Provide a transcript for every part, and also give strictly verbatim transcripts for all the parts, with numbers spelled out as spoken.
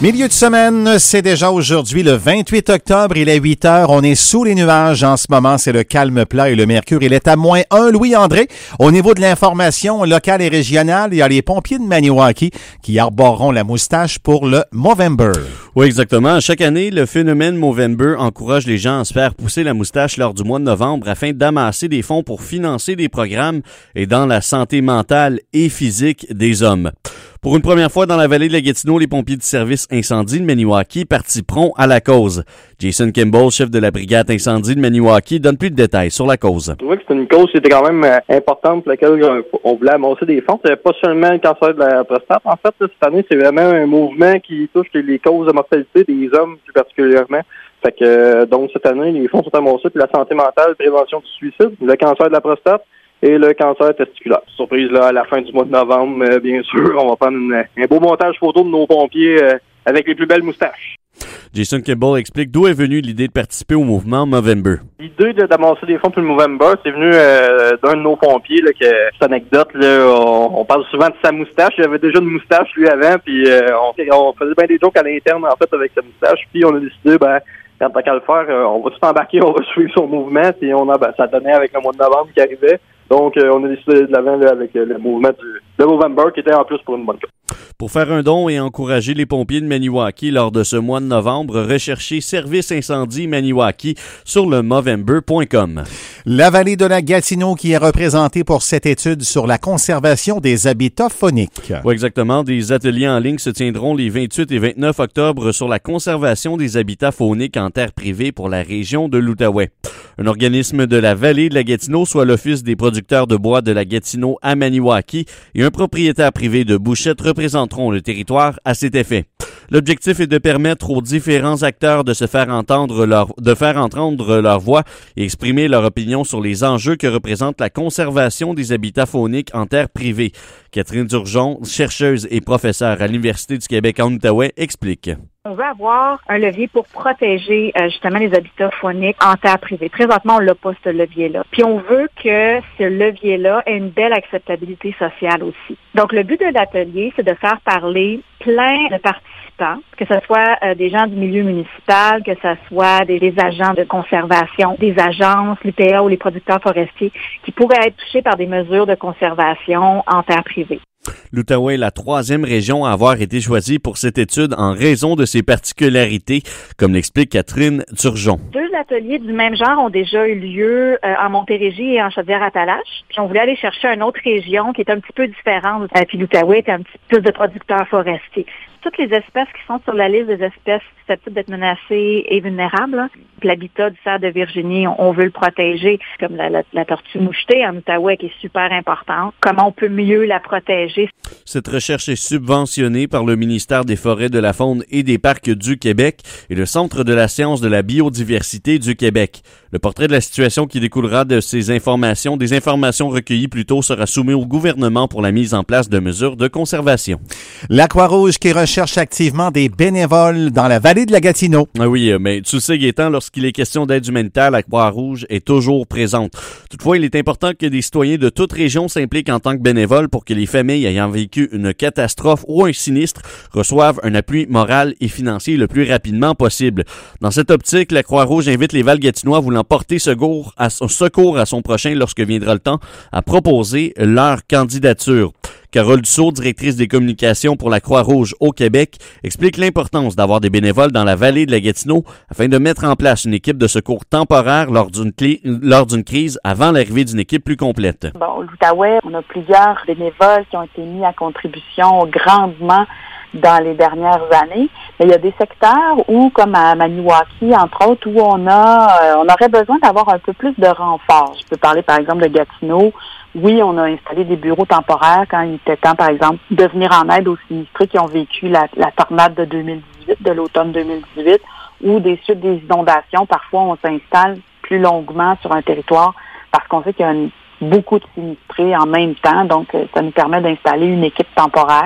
Milieu de semaine, c'est déjà aujourd'hui le vingt-huit octobre, il est huit heures, on est sous les nuages en ce moment, c'est le calme plat et le mercure, il est à moins un. Louis-André, au niveau de l'information locale et régionale, il y a les pompiers de Maniwaki qui arboreront la moustache pour le Movember. Oui, exactement. Chaque année, le phénomène Movember encourage les gens à se faire pousser la moustache lors du mois de novembre afin d'amasser des fonds pour financer des programmes et dans la santé mentale et physique des hommes. Pour une première fois dans la vallée de la Gatineau, les pompiers du service incendie de Maniwaki participeront à la cause. Jason Kimball, chef de la brigade incendie de Maniwaki, donne plus de détails sur la cause. Je trouvais que c'était une cause qui était quand même importante pour laquelle on voulait amasser des fonds. C'était pas seulement le cancer de la prostate. En fait, cette année, c'est vraiment un mouvement qui touche les causes de mortalité des hommes plus particulièrement. Fait que donc cette année, les fonds sont amassés pour la santé mentale, prévention du suicide, le cancer de la prostate et le cancer testiculaire. Surprise, là, à la fin du mois de novembre, euh, bien sûr, on va prendre une, un beau montage photo de nos pompiers euh, avec les plus belles moustaches. Jason Kimball explique d'où est venue l'idée de participer au mouvement Movember. L'idée de, d'amasser des fonds pour le Movember, c'est venu euh, d'un de nos pompiers, là, que, cette anecdote, là, on, on parle souvent de sa moustache. Il avait déjà une moustache, lui, avant, puis euh, on, on faisait bien des jokes à l'interne, en fait, avec sa moustache, puis on a décidé, ben, quand tant qu'à le faire, euh, on va tout embarquer, on va suivre son mouvement, puis on a, ben, ça donnait avec le mois de novembre qui arrivait. Donc, euh, on a décidé de l'avant là, avec euh, le mouvement du le Movember qui était en plus pour une bonne cause. Pour faire un don et encourager les pompiers de Maniwaki lors de ce mois de novembre, recherchez Service Incendie Maniwaki sur le movember point com. La vallée de la Gatineau qui est représentée pour cette étude sur la conservation des habitats fauniques. Oui, exactement. Des ateliers en ligne se tiendront les vingt-huit et vingt-neuf octobre sur la conservation des habitats fauniques en terre privée pour la région de l'Outaouais. Un organisme de la vallée de la Gatineau, soit l'Office des producteurs de bois de la Gatineau à Maniwaki et un propriétaire privé de Bouchette représenteront le territoire à cet effet. L'objectif est de permettre aux différents acteurs de se faire entendre leur, de faire entendre leur voix et exprimer leur opinion sur les enjeux que représente la conservation des habitats fauniques en terre privée. Catherine Turgeon, chercheuse et professeure à l'Université du Québec en Outaouais, explique. On veut avoir un levier pour protéger euh, justement les habitats fauniques en terre privée. Présentement, on n'a pas ce levier-là. Puis on veut que ce levier-là ait une belle acceptabilité sociale aussi. Donc le but de l'atelier, c'est de faire parler plein de participants, que ce soit euh, des gens du milieu municipal, que ce soit des, des agents de conservation, des agences, l'U P A ou les producteurs forestiers, qui pourraient être touchés par des mesures de conservation en terre privée. L'Outaouais est la troisième région à avoir été choisie pour cette étude en raison de ses particularités, comme l'explique Catherine Turgeon. Deux ateliers du même genre ont déjà eu lieu euh, en Montérégie et en Chaudière-Appalaches. Puis on voulait aller chercher une autre région qui est un petit peu différente. Euh, puis l'Outaouais est un petit peu plus de producteurs forestiers. Toutes les espèces qui sont sur la liste des espèces susceptibles d'être menacées et vulnérables, là. L'habitat du cerf de Virginie, on, on veut le protéger, comme la, la, la tortue mouchetée en Outaouais qui est super importante. Comment on peut mieux la protéger? Cette recherche est subventionnée par le ministère des Forêts, de la Faune et des Parcs du Québec et le Centre de la science de la biodiversité du Québec. Le portrait de la situation qui découlera de ces informations, des informations recueillies plus tôt, sera soumis au gouvernement pour la mise en place de mesures de conservation. La Croix-Rouge qui recherche activement des bénévoles dans la vallée de la Gatineau. Ah oui, mais tu le sais, Gaétan, lorsqu'il est question d'aide humanitaire, la Croix-Rouge est toujours présente. Toutefois, il est important que des citoyens de toute région s'impliquent en tant que bénévoles pour que les familles ayant vécu une catastrophe ou un sinistre reçoivent un appui moral et financier le plus rapidement possible. Dans cette optique, la Croix-Rouge invite les Val-Gatinois voulant porter secours à, secours à son prochain lorsque viendra le temps à proposer leur candidature. Carole Dussault, directrice des communications pour la Croix-Rouge au Québec, explique l'importance d'avoir des bénévoles dans la vallée de la Gatineau afin de mettre en place une équipe de secours temporaire lors d'une, clé, lors d'une crise avant l'arrivée d'une équipe plus complète. Bon, l'Outaouais, on a plusieurs bénévoles qui ont été mis à contribution grandement dans les dernières années. Mais il y a des secteurs où, comme à Maniwaki, entre autres, où on a, euh, on aurait besoin d'avoir un peu plus de renfort. Je peux parler, par exemple, de Gatineau. Oui, on a installé des bureaux temporaires quand il était temps, par exemple, de venir en aide aux sinistrés qui ont vécu la, la tornade de deux mille dix-huit, de l'automne deux mille dix-huit, ou des suites des inondations. Parfois, on s'installe plus longuement sur un territoire parce qu'on sait qu'il y a une beaucoup de sinistrés en même temps, donc ça nous permet d'installer une équipe temporaire.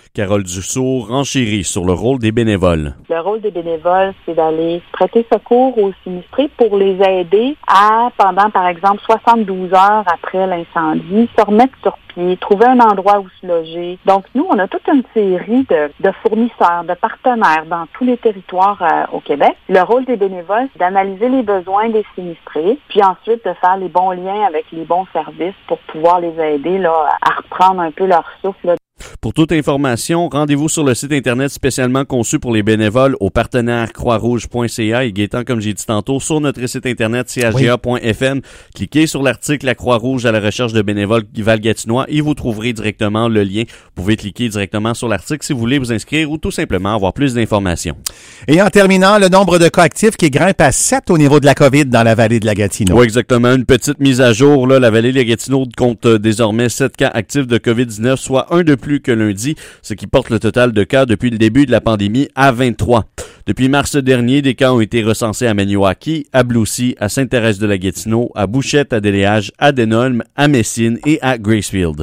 Carole Dussault renchérit sur le rôle des bénévoles. Le rôle des bénévoles, c'est d'aller prêter secours aux sinistrés pour les aider à, pendant par exemple soixante-douze heures après l'incendie, se remettre sur pied, trouver un endroit où se loger. Donc nous, on a toute une série de, de fournisseurs, de partenaires dans tous les territoires euh, au Québec. Le rôle des bénévoles, c'est d'analyser les besoins des sinistrés, puis ensuite de faire les bons liens avec les bons services pour pouvoir les aider là, à reprendre un peu leur souffle. Là. Pour toute information, rendez-vous sur le site Internet spécialement conçu pour les bénévoles au partenaire croix rouge point c a et Gaétan, comme j'ai dit tantôt, sur notre site Internet c h g a point f m. Oui. Cliquez sur l'article La Croix-Rouge à la recherche de bénévoles Val-Gatinois et vous trouverez directement le lien. Vous pouvez cliquer directement sur l'article si vous voulez vous inscrire ou tout simplement avoir plus d'informations. Et en terminant, le nombre de cas actifs qui grimpe à sept au niveau de la COVID dans la vallée de la Gatineau. Oui, exactement. Une petite mise à jour. Là, la vallée de la Gatineau compte désormais sept cas actifs de covid dix-neuf, soit un de plus que lundi, ce qui porte le total de cas depuis le début de la pandémie à vingt-trois. Depuis mars dernier, des cas ont été recensés à Maniwaki, à Bloussy, à Sainte-Thérèse-de-la-Gatineau, à Bouchette, à Déléage, à Denholm, à Messine et à Gracefield.